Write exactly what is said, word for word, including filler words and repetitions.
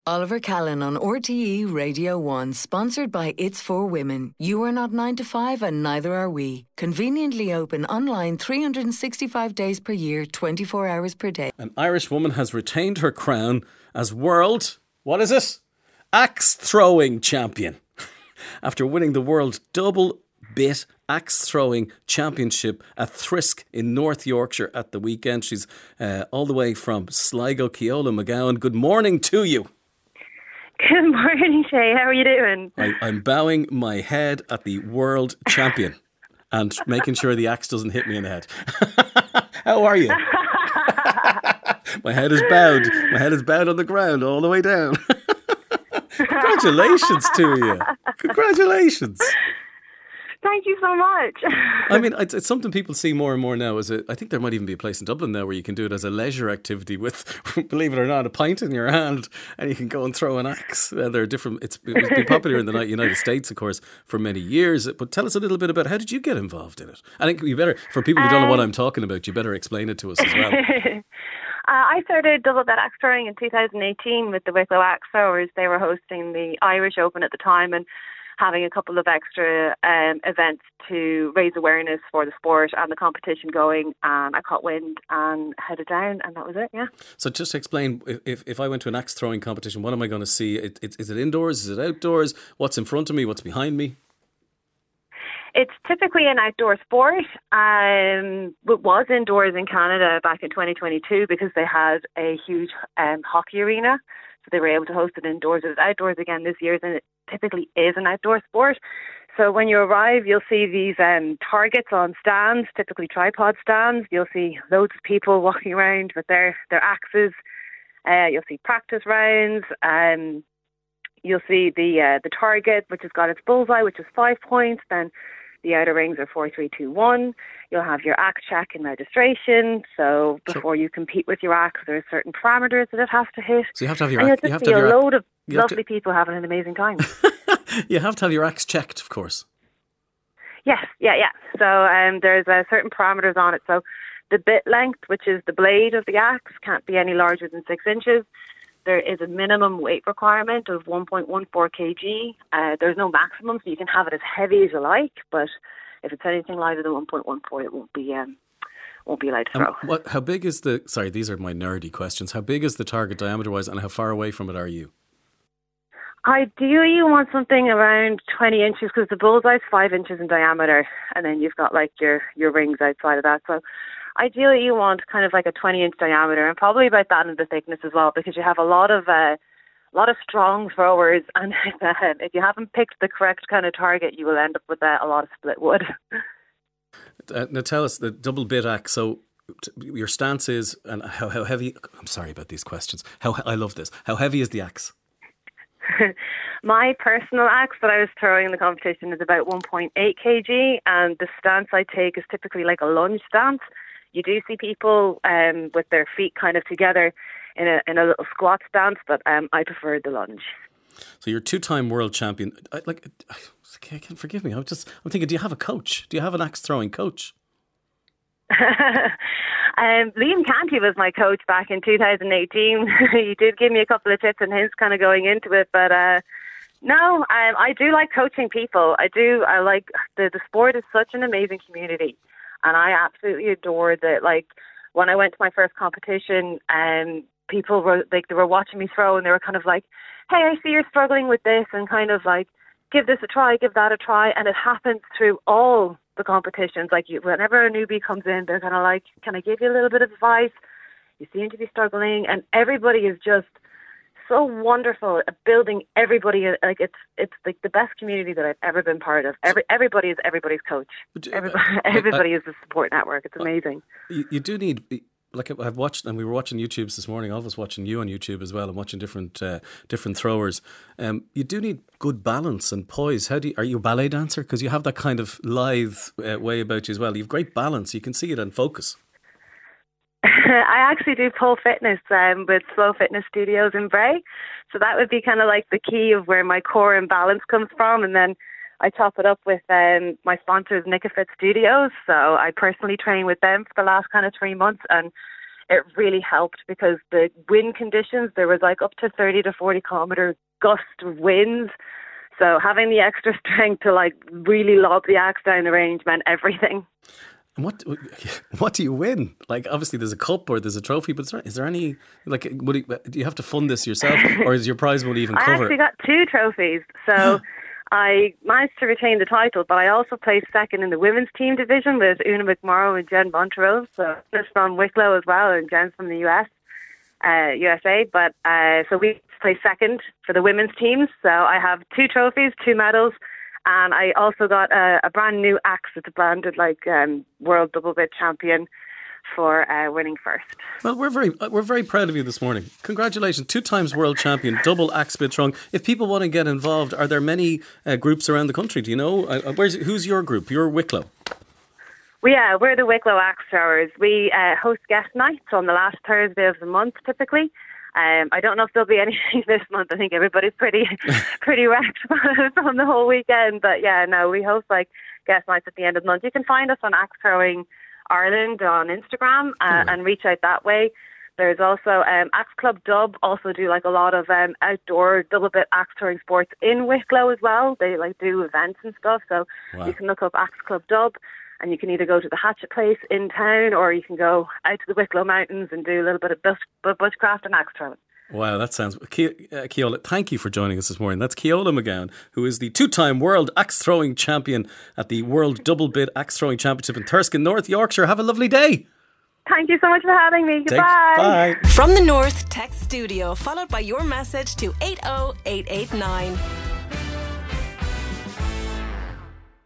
Oliver Callan on R T E Radio one, sponsored by It's for Women. You are not nine to five and neither are we. Conveniently open online three hundred sixty-five days per year, twenty-four hours per day. An Irish woman has retained her crown as world, what is it? Axe throwing champion. After winning the world double bit axe throwing championship at Thrisk in North Yorkshire at the weekend. She's uh, all the way from Sligo. Keola McGowan, good morning to you. Good morning, Shay. How are you doing? I, I'm bowing my head at the world champion and making sure the axe doesn't hit me in the head. How are you? My head is bowed. My head is bowed on the ground all the way down. Congratulations to you. Congratulations. Thank you so much. I mean, it's, it's something people see more and more now. As a, I think there might even be a place in Dublin now where you can do it as a leisure activity with, believe it or not, a pint in your hand, and you can go and throw an axe. Uh, there are different. It's, it's been popular in the United States, of course, for many years. But tell us a little bit about how did you get involved in it? I think you better, for people who don't know what I'm talking about, you better explain it to us as well. Uh, I started double bit axe throwing in two thousand eighteen with the Wicklow Axe Throwers. They were hosting the Irish Open at the time and having a couple of extra um, events to raise awareness for the sport and the competition going. And I caught wind and headed down, and that was it, yeah. So just explain, if, if I went to an axe throwing competition, what am I going to see? It, it, is it indoors? Is it outdoors? What's in front of me? What's behind me? It's typically an outdoor sport. Um, it was indoors in Canada back in twenty twenty-two because they had a huge um, hockey arena. So they were able to host it indoors. It was outdoors again this year, and it typically is an outdoor sport. So when you arrive, you'll see these um, targets on stands, typically tripod stands. You'll see loads of people walking around with their, their axes. Uh, you'll see practice rounds. Um, you'll see the uh, the target, which has got its bullseye, which is five points. Then the outer rings are four, three, two, one. You'll have your axe check and registration. So before you compete with your axe, there's certain parameters that it has to hit. So you have to have your and axe. You'll you have just to see have a your load of you have lovely to, people having an amazing time. You have to have your axe checked, of course. Yes, yeah, yeah. So um, there's uh, certain parameters on it. So the bit length, which is the blade of the axe, can't be any larger than six inches. There is a minimum weight requirement of one point one four kilograms. Uh, there's no maximum, so you can have it as heavy as you like, but if it's anything lighter than one point one four, it won't be um, won't be allowed to throw. Um, what? How big is the? Sorry, these are my nerdy questions. How big is the target diameter-wise, and how far away from it are you? Ideally, you want something around twenty inches because the bullseye's five inches in diameter, and then you've got like your your rings outside of that. So ideally, you want kind of like a twenty inch diameter, and probably about that in the thickness as well, because you have a lot of uh, a lot of strong throwers, and if you haven't picked the correct kind of target, you will end up with uh, a lot of split wood. Uh, now tell us the double bit axe. So t- your stance is, and how, how heavy? I'm sorry about these questions. How I love this. How heavy is the axe? My personal axe that I was throwing in the competition is about one point eight kilograms, and the stance I take is typically like a lunge stance. You do see people um, with their feet kind of together in a in a little squat stance, but um, I prefer the lunge. So you're two-time world champion. I, like, I can't forgive me. I'm just I'm thinking. Do you have a coach? Do you have an axe throwing coach? um, Liam Canty was my coach back in two thousand eighteen. He did give me a couple of tips and hints kind of going into it, but uh, no, um, I do like coaching people. I do. I like the the sport is such an amazing community, and I absolutely adore that. Like when I went to my first competition, um, people were like they were watching me throw, and they were kind of like, "Hey, I see you're struggling with this," and kind of like, "Give this a try, give that a try," and it happens through all the competitions. Like you, whenever a newbie comes in, they're kind of like, "Can I give you a little bit of advice? You seem to be struggling," and everybody is just so wonderful at building everybody. Like it's it's like the best community that I've ever been part of. Every everybody is everybody's coach. Everybody, everybody is a support network. It's amazing. You, you do need. Like I've watched, and we were watching YouTubes this morning. I was watching you on YouTube as well, and watching different uh, different throwers. Um, you do need good balance and poise. How do you, are you a ballet dancer? Because you have that kind of lithe uh, way about you as well. You have great balance. You can see it and focus. I actually do pole fitness um, with Flow Fitness Studios in Bray, so that would be kind of like the key of where my core and balance comes from, and then I top it up with um, my sponsors, Nikafit Studios. So I personally train with them for the last kind of three months, and it really helped because the wind conditions, there was like up to thirty to forty kilometre gust of winds. So having the extra strength to like really lob the axe down the range meant everything. And what what do you win? Like, obviously there's a cup or there's a trophy, but is there, is there any, like, would it, do you have to fund this yourself, or is your prize money even cover? I actually got two trophies. So I managed to retain the title, but I also placed second in the women's team division with Una McMorrow and Jen Montrose. So Una's from Wicklow as well, and Jen's from the U S, uh, U S A. But uh, so we placed second for the women's teams. So I have two trophies, two medals. And I also got a, a brand new axe. It's branded like um, World Double Bit Champion for uh, winning first. Well, we're very we're very proud of you this morning. Congratulations, two times world champion, double axe bit trunk. If people want to get involved, are there many uh, groups around the country? Do you know? Uh, where's who's your group? You're Wicklow. Well, yeah, we're the Wicklow Axe Throwers. We uh, host guest nights on the last Thursday of the month, typically. Um, I don't know if there'll be anything this month. I think everybody's pretty pretty wrecked from the whole weekend. But yeah, no, we host like guest nights at the end of the month. You can find us on Axe Throwing Ireland on Instagram uh, and reach out that way. There's also um, Axe Club Dub, also do like a lot of um, outdoor double bit axe throwing sports in Wicklow as well. They like do events and stuff. So wow. You can look up Axe Club Dub. And you can either go to the Hatchet Place in town, or you can go out to the Wicklow Mountains and do a little bit of bush, bushcraft and axe throwing. Wow, that sounds... Ke- uh, Keola, thank you for joining us this morning. That's Keola McGowan, who is the two-time world axe throwing champion at the World Double Bit Axe Throwing Championship in Thurston, North Yorkshire. Have a lovely day. Thank you so much for having me. Goodbye. Take, bye. From the North Text Studio, followed by your message to eight oh eight eight nine.